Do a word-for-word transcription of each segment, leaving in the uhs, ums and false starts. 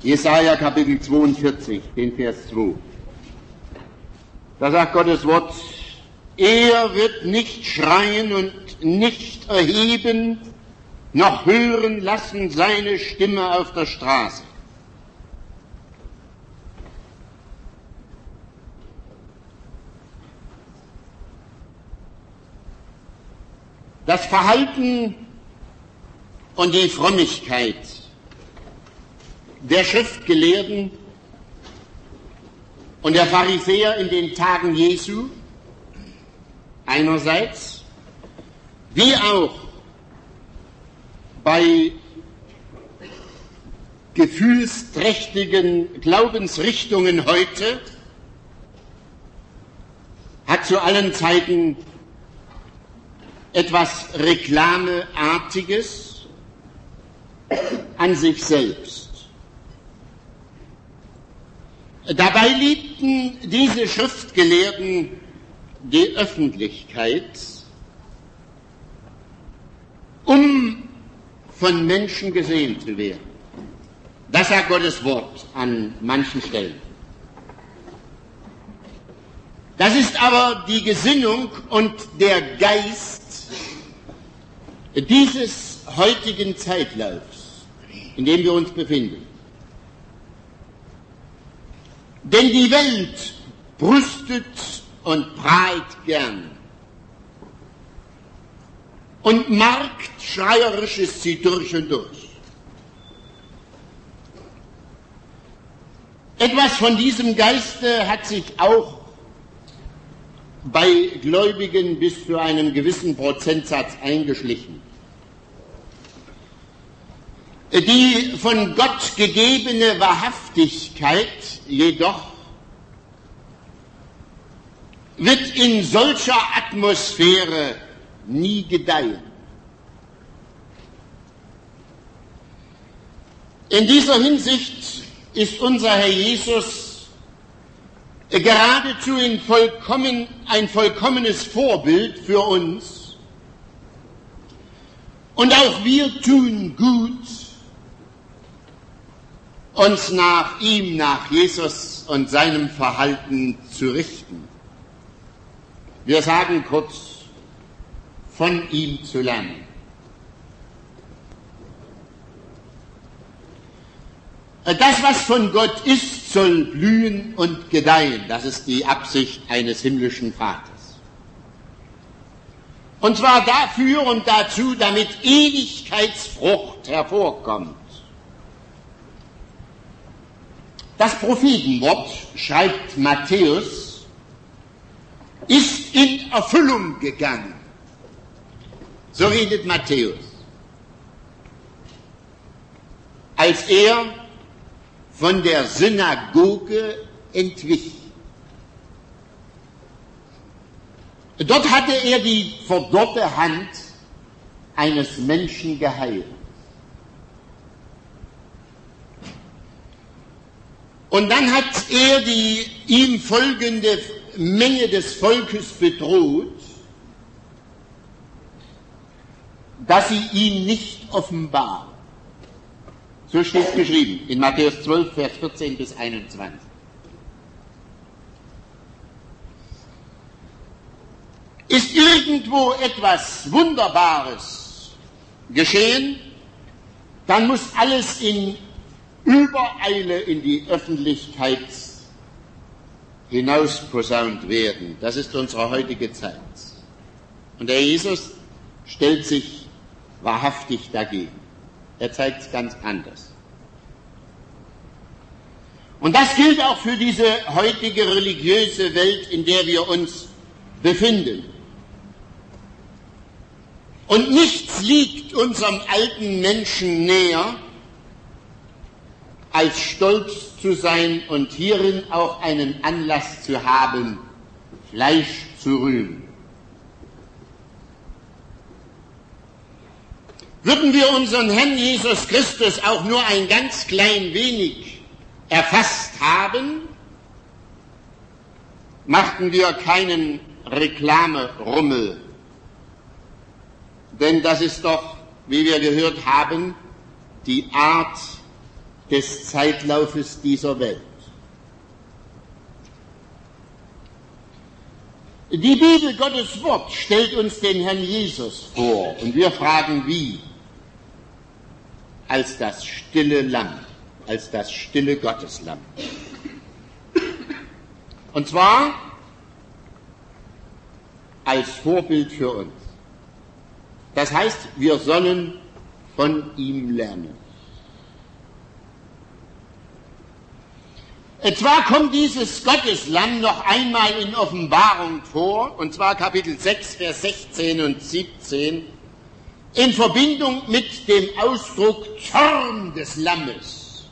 Jesaja Kapitel zweiundvierzig, den Vers zwei. Da sagt Gottes Wort, er wird nicht schreien und nicht erheben, noch hören lassen seine Stimme auf der Straße. Das Verhalten und die Frömmigkeit der Schriftgelehrten und der Pharisäer in den Tagen Jesu einerseits, wie auch bei gefühlsträchtigen Glaubensrichtungen heute, hat zu allen Zeiten etwas Reklameartiges an sich selbst. Dabei liebten diese Schriftgelehrten die Öffentlichkeit, um von Menschen gesehen zu werden. Das sagt Gottes Wort an manchen Stellen. Das ist aber die Gesinnung und der Geist dieses heutigen Zeitlaufs, in dem wir uns befinden. Denn die Welt brüstet und prahlt gern. Und marktschreierisch ist sie durch und durch. Etwas von diesem Geiste hat sich auch bei Gläubigen bis zu einem gewissen Prozentsatz eingeschlichen. Die von Gott gegebene Wahrhaftigkeit jedoch wird in solcher Atmosphäre nie gedeihen. In dieser Hinsicht ist unser Herr Jesus geradezu in vollkommen, ein vollkommenes Vorbild für uns. Und auch wir tun gut, uns nach ihm, nach Jesus und seinem Verhalten zu richten. Wir sagen kurz, von ihm zu lernen. Das, was von Gott ist, soll blühen und gedeihen. Das ist die Absicht eines himmlischen Vaters. Und zwar dafür und dazu, damit Ewigkeitsfrucht hervorkommt. Das Prophetenwort, schreibt Matthäus, ist in Erfüllung gegangen. So redet Matthäus. Als er von der Synagoge entwich. Dort hatte er die verdorrte Hand eines Menschen geheilt. Und dann hat er die ihm folgende Menge des Volkes bedroht, dass sie ihn nicht offenbaren. So steht es geschrieben in Matthäus zwölf, Vers vierzehn bis einundzwanzig. Ist irgendwo etwas Wunderbares geschehen, dann muss alles in Übereile in die Öffentlichkeit hinausposaunt werden. Das ist unsere heutige Zeit. Und der Jesus stellt sich wahrhaftig dagegen. Er zeigt es ganz anders. Und das gilt auch für diese heutige religiöse Welt, in der wir uns befinden. Und nichts liegt unserem alten Menschen näher, als stolz zu sein und hierin auch einen Anlass zu haben, Fleisch zu rühmen. Würden wir unseren Herrn Jesus Christus auch nur ein ganz klein wenig erfasst haben, machten wir keinen Reklamerummel. Denn das ist doch, wie wir gehört haben, die Art des Zeitlaufes dieser Welt. Die Bibel, Gottes Wort, stellt uns den Herrn Jesus vor und wir fragen wie? Als das stille Lamm, als das stille Gotteslamm. Und zwar als Vorbild für uns. Das heißt, wir sollen von ihm lernen. Zwar kommt dieses Gotteslamm noch einmal in Offenbarung vor, und zwar Kapitel sechs, Vers sechzehn und siebzehn, in Verbindung mit dem Ausdruck Zorn des Lammes.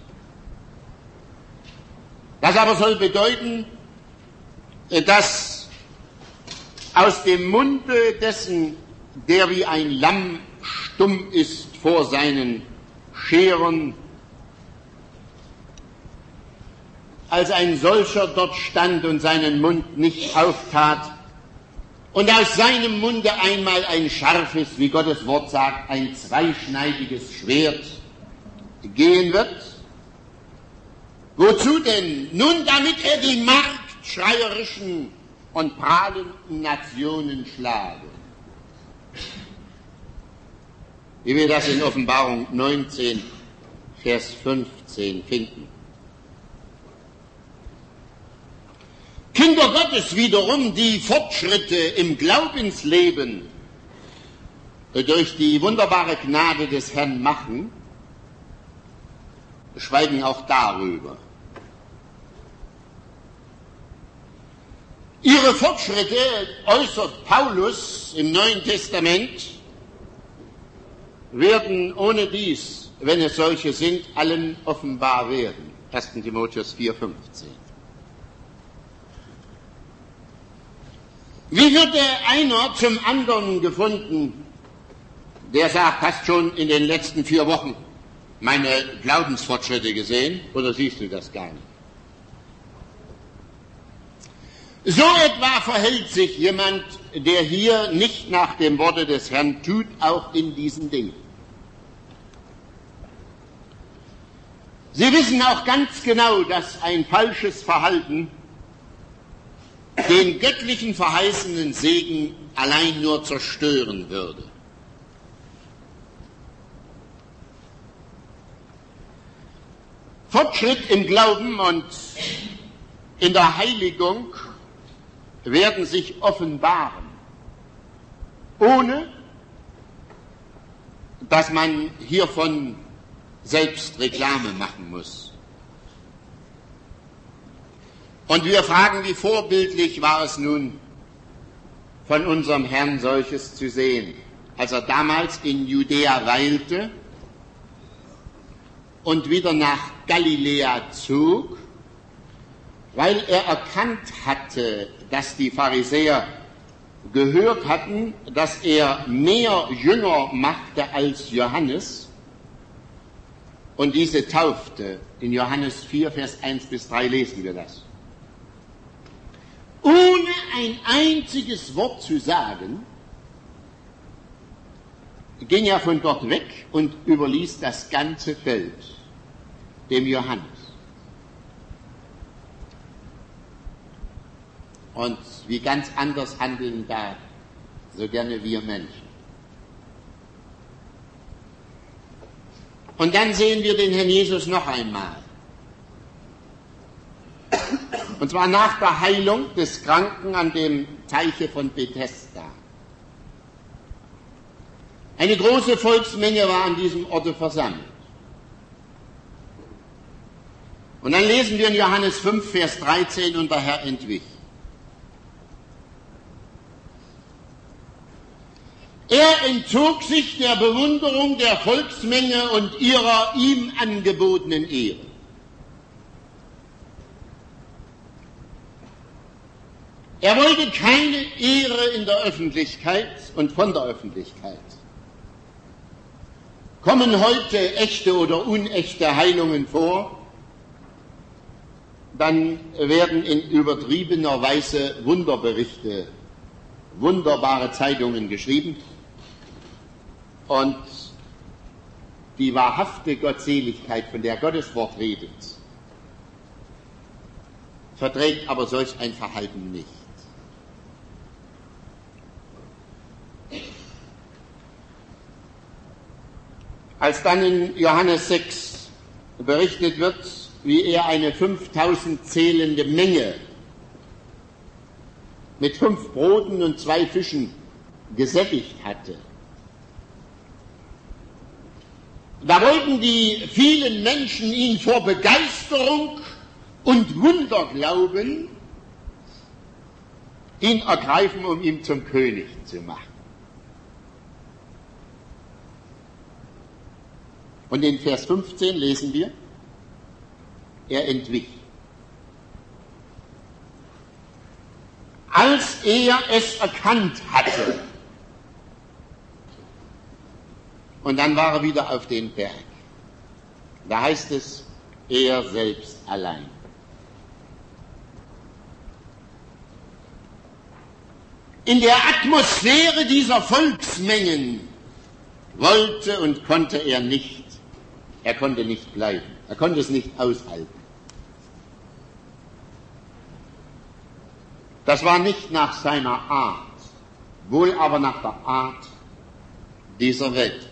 Das aber soll bedeuten, dass aus dem Munde dessen, der wie ein Lamm stumm ist vor seinen Scheren, als ein solcher dort stand und seinen Mund nicht auftat, und aus seinem Munde einmal ein scharfes, wie Gottes Wort sagt, ein zweischneidiges Schwert gehen wird. Wozu denn? Nun, damit er die marktschreierischen und prahlenden Nationen schlage. Wie wir das in Offenbarung neunzehn, Vers fünfzehn finden. Kinder Gottes wiederum, die Fortschritte im Glaubensleben durch die wunderbare Gnade des Herrn machen, schweigen auch darüber. Ihre Fortschritte äußert Paulus im Neuen Testament, werden ohne dies, wenn es solche sind, allen offenbar werden. erster Timotheus vier, fünfzehn. Wie wird der einer zum anderen gefunden, der sagt, hast schon in den letzten vier Wochen meine Glaubensfortschritte gesehen, oder siehst du das gar nicht? So etwa verhält sich jemand, der hier nicht nach dem Worte des Herrn tut, auch in diesen Dingen. Sie wissen auch ganz genau, dass ein falsches Verhalten den göttlichen verheißenen Segen allein nur zerstören würde. Fortschritt im Glauben und in der Heiligung werden sich offenbaren, ohne dass man hiervon selbst Reklame machen muss. Und wir fragen, wie vorbildlich war es nun, von unserem Herrn solches zu sehen, als er damals in Judäa weilte und wieder nach Galiläa zog, weil er erkannt hatte, dass die Pharisäer gehört hatten, dass er mehr Jünger machte als Johannes und diese taufte. In Johannes vier, Vers eins bis drei lesen wir das. Ohne ein einziges Wort zu sagen, ging er von dort weg und überließ das ganze Feld dem Johannes. Und wie ganz anders handeln da so gerne wir Menschen. Und dann sehen wir den Herrn Jesus noch einmal. Und zwar nach der Heilung des Kranken an dem Teiche von Bethesda. Eine große Volksmenge war an diesem Orte versammelt. Und dann lesen wir in Johannes fünf, Vers dreizehn, und der Herr entwich. Er entzog sich der Bewunderung der Volksmenge und ihrer ihm angebotenen Ehre. Er wollte keine Ehre in der Öffentlichkeit und von der Öffentlichkeit. Kommen heute echte oder unechte Heilungen vor, dann werden in übertriebener Weise Wunderberichte, wunderbare Zeitungen geschrieben und die wahrhafte Gottseligkeit, von der Gottes Wort redet, verträgt aber solch ein Verhalten nicht. Als dann in Johannes sechs berichtet wird, wie er eine fünftausend zählende Menge mit fünf Broten und zwei Fischen gesättigt hatte, da wollten die vielen Menschen ihn vor Begeisterung und Wunderglauben ihn ergreifen, um ihn zum König zu machen. Und in Vers fünfzehn lesen wir, er entwich. Als er es erkannt hatte, und dann war er wieder auf den Berg. Da heißt es, er selbst allein. In der Atmosphäre dieser Volksmengen wollte und konnte er nicht, er konnte nicht bleiben, er konnte es nicht aushalten. Das war nicht nach seiner Art, wohl aber nach der Art dieser Welt.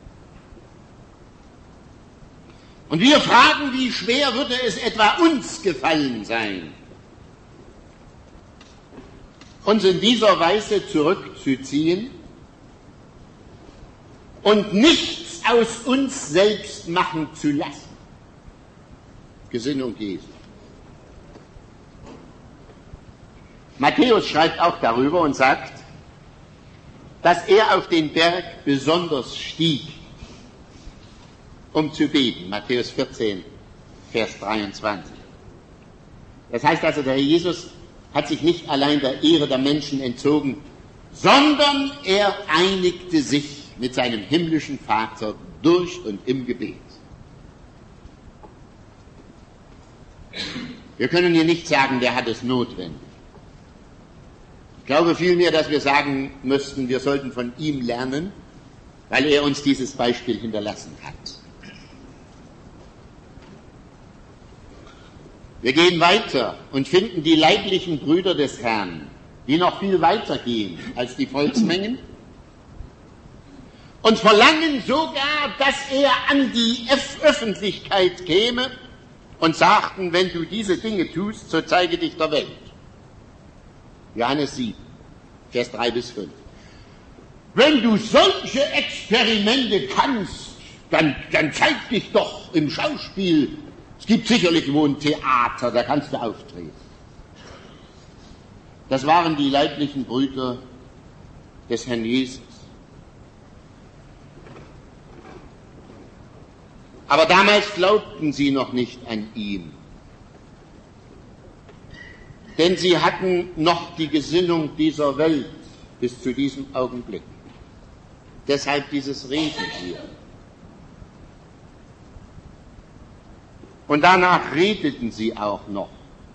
Und wir fragen, wie schwer würde es etwa uns gefallen sein, uns in dieser Weise zurückzuziehen und nichts aus uns selbst machen zu lassen. Gesinnung Jesu. Matthäus schreibt auch darüber und sagt, dass er auf den Berg besonders stieg, um zu beten. Matthäus vierzehn, Vers dreiundzwanzig. Das heißt also, der Herr Jesus hat sich nicht allein der Ehre der Menschen entzogen, sondern er einigte sich mit seinem himmlischen Vater durch und im Gebet. Wir können hier nicht sagen, der hat es notwendig. Ich glaube vielmehr, dass wir sagen müssten, wir sollten von ihm lernen, weil er uns dieses Beispiel hinterlassen hat. Wir gehen weiter und finden die leiblichen Brüder des Herrn, die noch viel weiter gehen als die Volksmengen und verlangen sogar, dass er an die Öffentlichkeit käme und sagten, wenn du diese Dinge tust, so zeige dich der Welt. Johannes sieben, Vers drei bis fünf. Wenn du solche Experimente kannst, dann, dann zeig dich doch im Schauspiel. Es gibt sicherlich wo ein Theater, da kannst du auftreten. Das waren die leiblichen Brüder des Herrn Jesus. Aber damals glaubten sie noch nicht an ihn. Denn sie hatten noch die Gesinnung dieser Welt bis zu diesem Augenblick. Deshalb dieses Reden hier. Und danach redeten sie auch noch.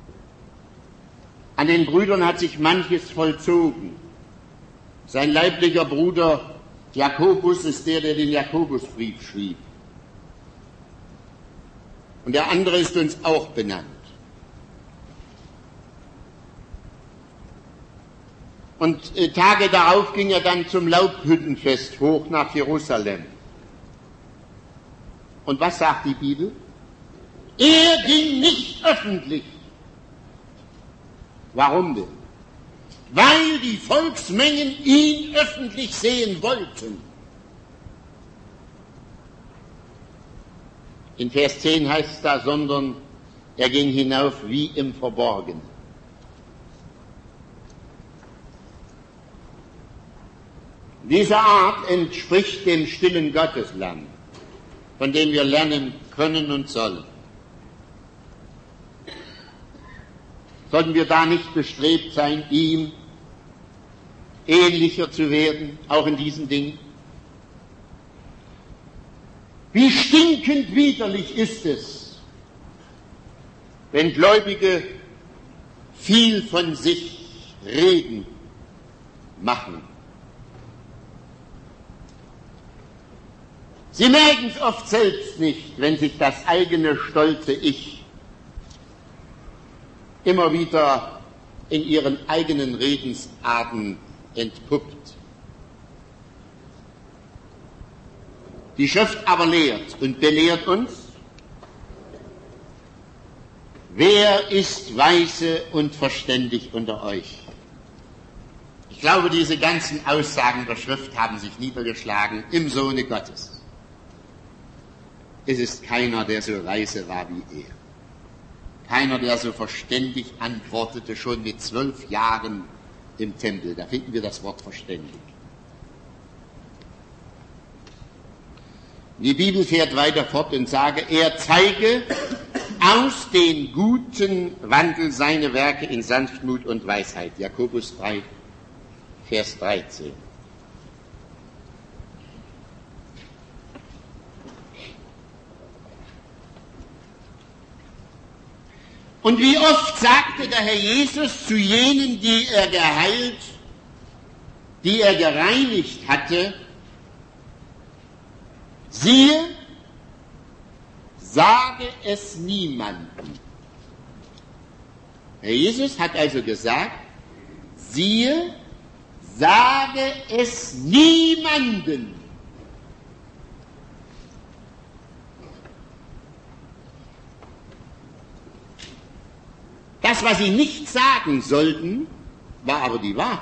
An den Brüdern hat sich manches vollzogen. Sein leiblicher Bruder Jakobus ist der, der den Jakobusbrief schrieb. Und der andere ist uns auch benannt. Und äh, Tage darauf ging er dann zum Laubhüttenfest hoch nach Jerusalem. Und was sagt die Bibel? Er ging nicht öffentlich. Warum denn? Weil die Volksmengen ihn öffentlich sehen wollten. In Vers zehn heißt es da, sondern er ging hinauf wie im Verborgenen. Diese Art entspricht dem stillen Gotteslamm, von dem wir lernen können und sollen. Sollten wir da nicht bestrebt sein, ihm ähnlicher zu werden, auch in diesen Dingen? Wie stinkend widerlich ist es, wenn Gläubige viel von sich reden, machen. Sie merken es oft selbst nicht, wenn sich das eigene stolze Ich immer wieder in ihren eigenen Redensarten entpuppt. Die Schrift aber lehrt und belehrt uns, wer ist weise und verständig unter euch? Ich glaube, diese ganzen Aussagen der Schrift haben sich niedergeschlagen im Sohne Gottes. Es ist keiner, der so weise war wie er. Keiner, der so verständig antwortete, schon mit zwölf Jahren im Tempel. Da finden wir das Wort verständig. Die Bibel fährt weiter fort und sage, er zeige aus den guten Wandel seine Werke in Sanftmut und Weisheit. Jakobus drei, Vers dreizehn. Und wie oft sagte der Herr Jesus zu jenen, die er geheilt, die er gereinigt hatte, siehe, sage es niemandem. Herr Jesus hat also gesagt, siehe, sage es niemandem. Das, was sie nicht sagen sollten, war aber die Wahrheit.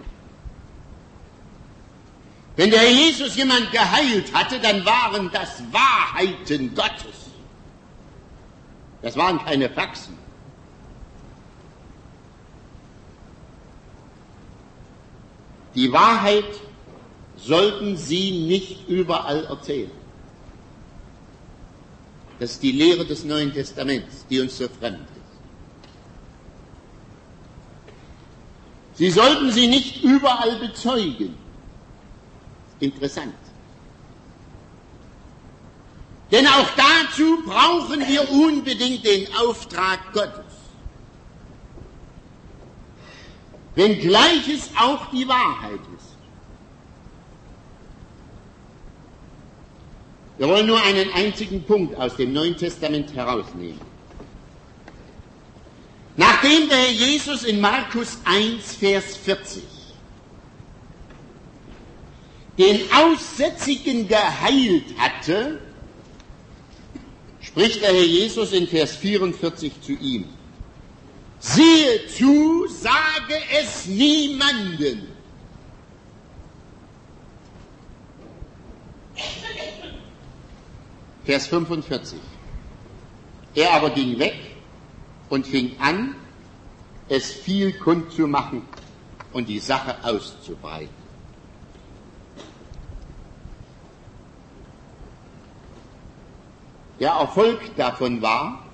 Wenn der Herr Jesus jemand geheilt hatte, dann waren das Wahrheiten Gottes. Das waren keine Faxen. Die Wahrheit sollten sie nicht überall erzählen. Das ist die Lehre des Neuen Testaments, die uns so fremd ist. Sie sollten sie nicht überall bezeugen. Interessant. Denn auch dazu brauchen wir unbedingt den Auftrag Gottes. Wenngleich es auch die Wahrheit ist. Wir wollen nur einen einzigen Punkt aus dem Neuen Testament herausnehmen. Nachdem der Herr Jesus in Markus eins, Vers vierzig den Aussätzigen geheilt hatte, spricht der Herr Jesus in Vers vierundvierzig zu ihm: Siehe zu, sage es niemanden. Vers fünfundvierzig. Er aber ging weg und fing an, es viel kundzumachen und die Sache auszubreiten. Der Erfolg davon war,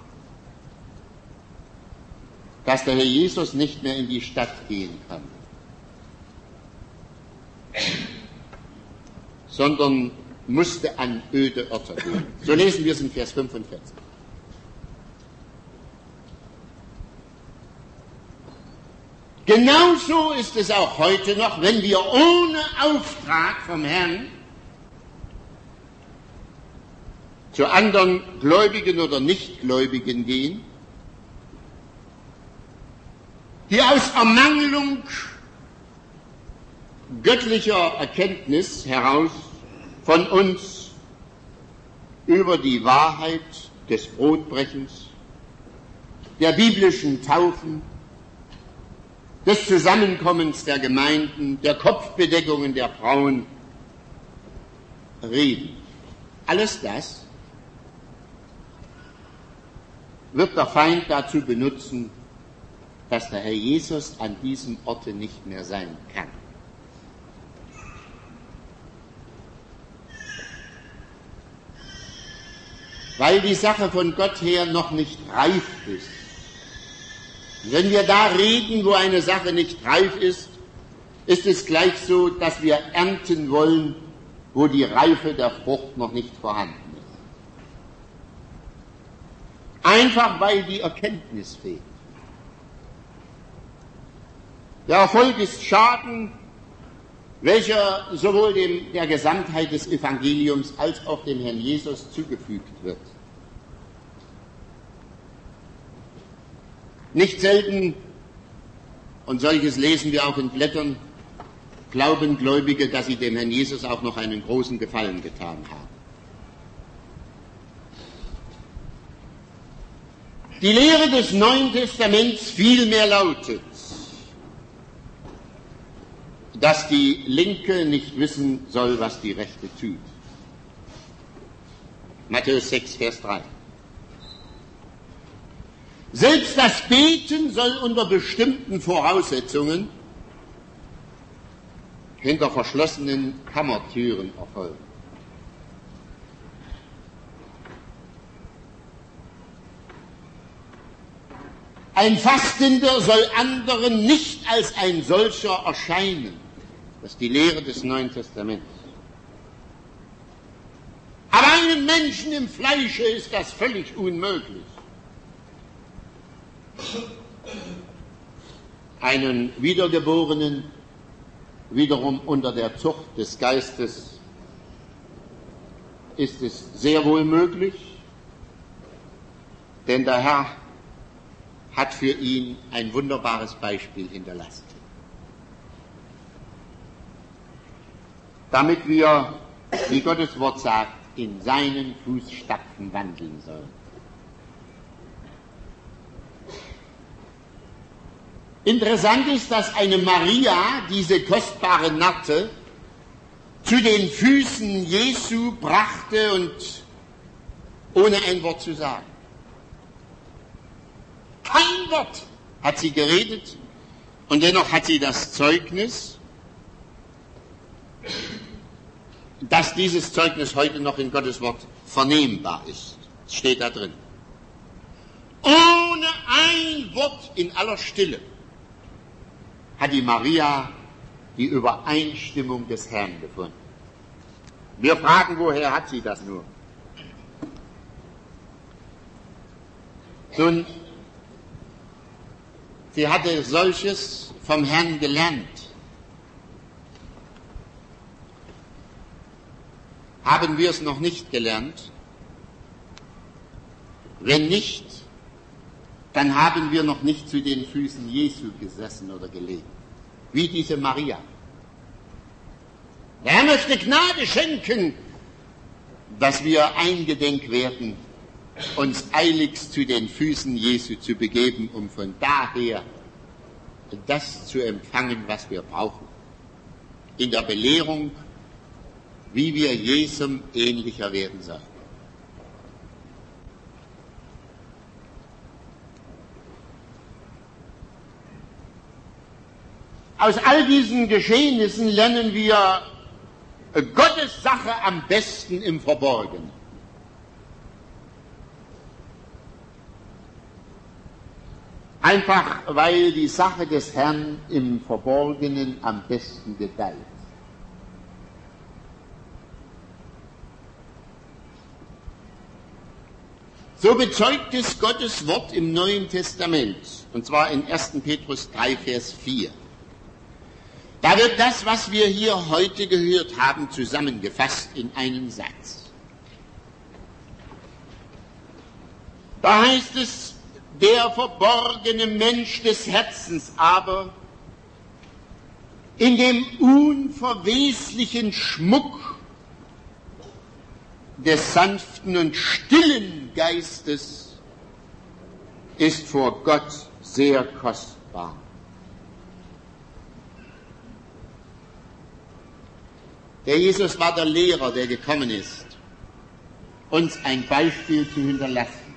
dass der Herr Jesus nicht mehr in die Stadt gehen kann, sondern musste an öde Orte gehen. So lesen wir es in Vers fünfundvierzig. Genauso ist es auch heute noch, wenn wir ohne Auftrag vom Herrn zu anderen Gläubigen oder Nichtgläubigen gehen, die aus Ermangelung göttlicher Erkenntnis heraus von uns über die Wahrheit des Brotbrechens, der biblischen Taufen, des Zusammenkommens der Gemeinden, der Kopfbedeckungen der Frauen reden. Alles das wird der Feind dazu benutzen, dass der Herr Jesus an diesem Orte nicht mehr sein kann. Weil die Sache von Gott her noch nicht reif ist. Und wenn wir da reden, wo eine Sache nicht reif ist, ist es gleich so, dass wir ernten wollen, wo die Reife der Frucht noch nicht vorhanden ist. Einfach weil die Erkenntnis fehlt. Der Erfolg ist Schaden, welcher sowohl dem, der Gesamtheit des Evangeliums als auch dem Herrn Jesus zugefügt wird. Nicht selten, und solches lesen wir auch in Blättern, glauben Gläubige, dass sie dem Herrn Jesus auch noch einen großen Gefallen getan haben. Die Lehre des Neuen Testaments vielmehr lautet, dass die Linke nicht wissen soll, was die Rechte tut. Matthäus sechs, Vers drei. Selbst das Beten soll unter bestimmten Voraussetzungen hinter verschlossenen Kammertüren erfolgen. Ein Fastender soll anderen nicht als ein solcher erscheinen. Das ist die Lehre des Neuen Testaments. Aber einem Menschen im Fleische ist das völlig unmöglich. Einen Wiedergeborenen wiederum unter der Zucht des Geistes ist es sehr wohl möglich, denn der Herr hat für ihn ein wunderbares Beispiel hinterlassen. Damit wir, wie Gottes Wort sagt, in seinen Fußstapfen wandeln sollen. Interessant ist, dass eine Maria diese kostbare Natte zu den Füßen Jesu brachte und ohne ein Wort zu sagen. Kein Wort hat sie geredet und dennoch hat sie das Zeugnis, dass dieses Zeugnis heute noch in Gottes Wort vernehmbar ist. Es steht da drin. Ohne ein Wort, in aller Stille, hat die Maria die Übereinstimmung des Herrn gefunden. Wir fragen, woher hat sie das nur? Nun, sie hatte solches vom Herrn gelernt. Haben wir es noch nicht gelernt? Wenn nicht, dann haben wir noch nicht zu den Füßen Jesu gesessen oder gelegen, wie diese Maria. Der Herr möchte Gnade schenken, dass wir eingedenk werden, uns eiligst zu den Füßen Jesu zu begeben, um von daher das zu empfangen, was wir brauchen. In der Belehrung, wie wir Jesum ähnlicher werden sollen. Aus all diesen Geschehnissen lernen wir Gottes Sache am besten im Verborgenen. Einfach weil die Sache des Herrn im Verborgenen am besten gedeiht. So bezeugt es Gottes Wort im Neuen Testament, und zwar in ersten Petrus drei, Vers vier. Da wird das, was wir hier heute gehört haben, zusammengefasst in einen Satz. Da heißt es, der verborgene Mensch des Herzens aber in dem unverweslichen Schmuck des sanften und stillen Geistes ist vor Gott sehr kostbar. Der Jesus war der Lehrer, der gekommen ist, uns ein Beispiel zu hinterlassen.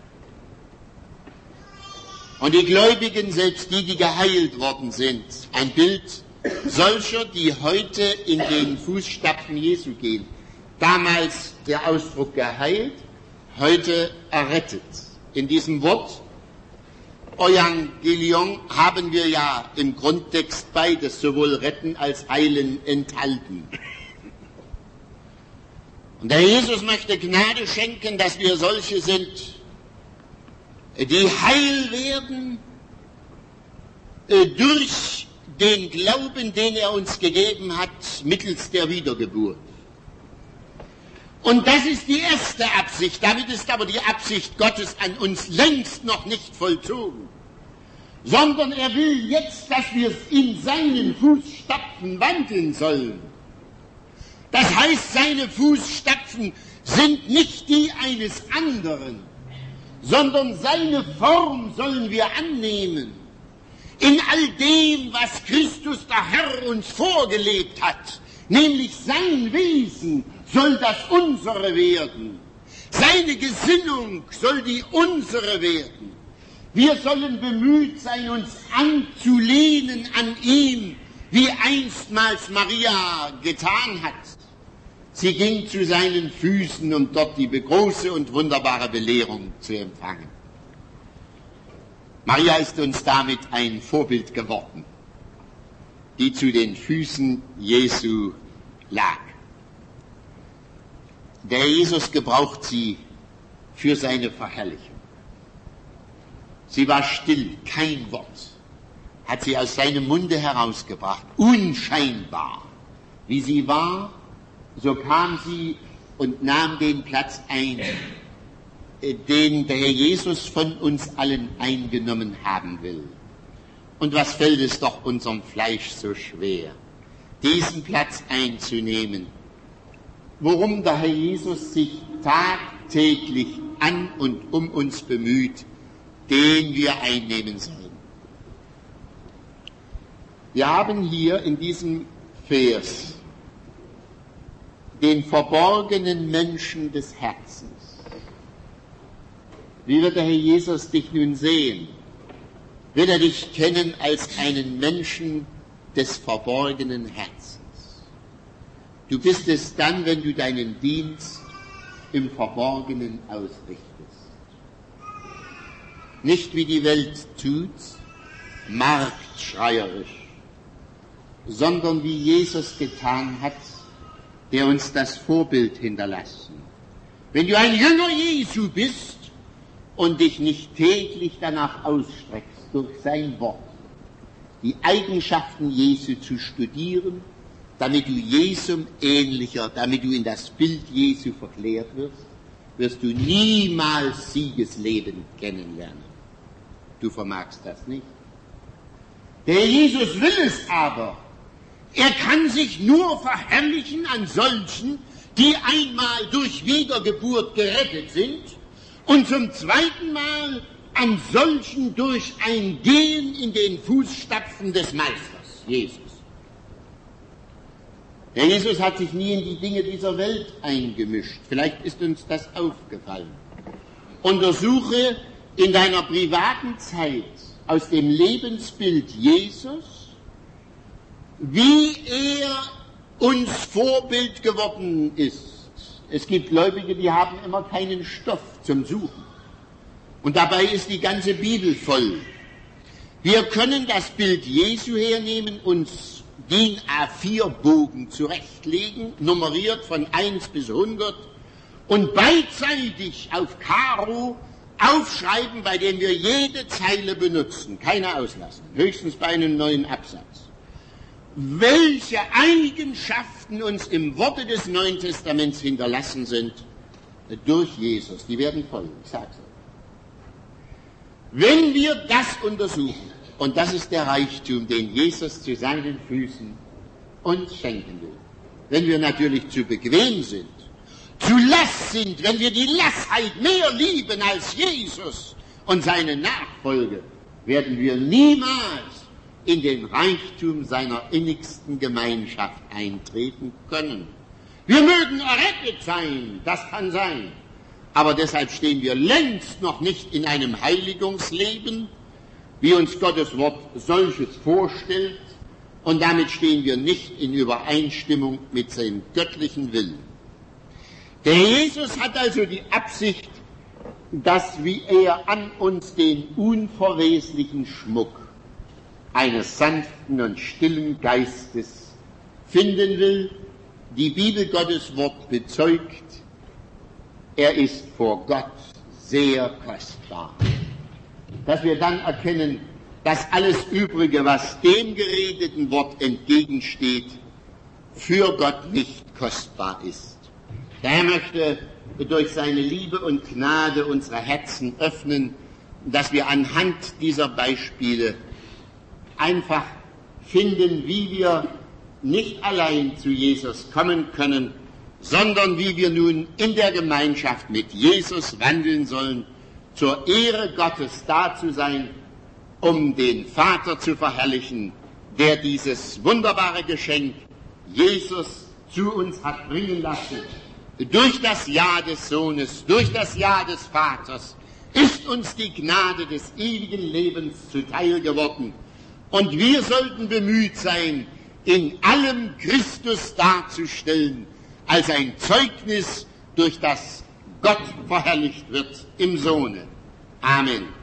Und die Gläubigen, selbst die, die geheilt worden sind, ein Bild solcher, die heute in den Fußstapfen Jesu gehen. Damals der Ausdruck geheilt, heute errettet. In diesem Wort Evangelium haben wir ja im Grundtext beides, sowohl retten als heilen, enthalten. Und der Jesus möchte Gnade schenken, dass wir solche sind, die heil werden durch den Glauben, den er uns gegeben hat, mittels der Wiedergeburt. Und das ist die erste Absicht. Damit ist aber die Absicht Gottes an uns längst noch nicht vollzogen. Sondern er will jetzt, dass wir in seinen Fußstapfen wandeln sollen. Das heißt, seine Fußstapfen sind nicht die eines anderen, sondern seine Form sollen wir annehmen. In all dem, was Christus der Herr uns vorgelebt hat, nämlich sein Wesen, soll das unsere werden. Seine Gesinnung soll die unsere werden. Wir sollen bemüht sein, uns anzulehnen an ihm, wie einstmals Maria getan hat. Sie ging zu seinen Füßen, um dort die große und wunderbare Belehrung zu empfangen. Maria ist uns damit ein Vorbild geworden, die zu den Füßen Jesu lag. Der Jesus gebraucht sie für seine Verherrlichung. Sie war still, kein Wort hat sie aus seinem Munde herausgebracht, unscheinbar. Wie sie war, so kam sie und nahm den Platz ein, den der Herr Jesus von uns allen eingenommen haben will. Und was fällt es doch unserem Fleisch so schwer, diesen Platz einzunehmen, worum der Herr Jesus sich tagtäglich an und um uns bemüht, den wir einnehmen sollen. Wir haben hier in diesem Vers den verborgenen Menschen des Herzens. Wie wird der Herr Jesus dich nun sehen? Wird er dich kennen als einen Menschen des verborgenen Herzens? Du bist es dann, wenn du deinen Dienst im Verborgenen ausrichtest. Nicht wie die Welt tut, marktschreierisch, sondern wie Jesus getan hat, der uns das Vorbild hinterlassen. Wenn du ein Jünger Jesu bist und dich nicht täglich danach ausstreckst, durch sein Wort die Eigenschaften Jesu zu studieren, damit du Jesum ähnlicher, damit du in das Bild Jesu verklärt wirst, wirst du niemals Siegesleben kennenlernen. Du vermagst das nicht. Der Jesus will es aber. Er kann sich nur verherrlichen an solchen, die einmal durch Wiedergeburt gerettet sind und zum zweiten Mal an solchen durch ein Gehen in den Fußstapfen des Meisters, Jesus. Der Jesus hat sich nie in die Dinge dieser Welt eingemischt. Vielleicht ist uns das aufgefallen. Untersuche in deiner privaten Zeit aus dem Lebensbild Jesus, wie er uns Vorbild geworden ist. Es gibt Gläubige, die haben immer keinen Stoff zum Suchen. Und dabei ist die ganze Bibel voll. Wir können das Bild Jesu hernehmen, uns D I N A vier Bogen zurechtlegen, nummeriert von eins bis hundert, und beidseitig auf Karo aufschreiben, bei dem wir jede Zeile benutzen, keine auslassen, höchstens bei einem neuen Absatz. Welche Eigenschaften uns im Worte des Neuen Testaments hinterlassen sind durch Jesus, die werden voll, ich sag's euch. Wenn wir das untersuchen, und das ist der Reichtum, den Jesus zu seinen Füßen uns schenken will, wenn wir natürlich zu bequem sind, zu lass sind, wenn wir die Lassheit mehr lieben als Jesus und seine Nachfolge, werden wir niemals in den Reichtum seiner innigsten Gemeinschaft eintreten können. Wir mögen errettet sein, das kann sein, aber deshalb stehen wir längst noch nicht in einem Heiligungsleben, wie uns Gottes Wort solches vorstellt, und damit stehen wir nicht in Übereinstimmung mit seinem göttlichen Willen. Der Jesus hat also die Absicht, dass wie er an uns den unverweslichen Schmuck eines sanften und stillen Geistes finden will. Die Bibel Gottes Wort bezeugt, er ist vor Gott sehr kostbar. Dass wir dann erkennen, dass alles Übrige, was dem geredeten Wort entgegensteht, für Gott nicht kostbar ist. Der Herr möchte durch seine Liebe und Gnade unsere Herzen öffnen, dass wir anhand dieser Beispiele einfach finden, wie wir nicht allein zu Jesus kommen können, sondern wie wir nun in der Gemeinschaft mit Jesus wandeln sollen, zur Ehre Gottes da zu sein, um den Vater zu verherrlichen, der dieses wunderbare Geschenk Jesus zu uns hat bringen lassen. Durch das Ja des Sohnes, durch das Ja des Vaters ist uns die Gnade des ewigen Lebens zuteil geworden. Und wir sollten bemüht sein, in allem Christus darzustellen, als ein Zeugnis, durch das Gott verherrlicht wird im Sohne. Amen.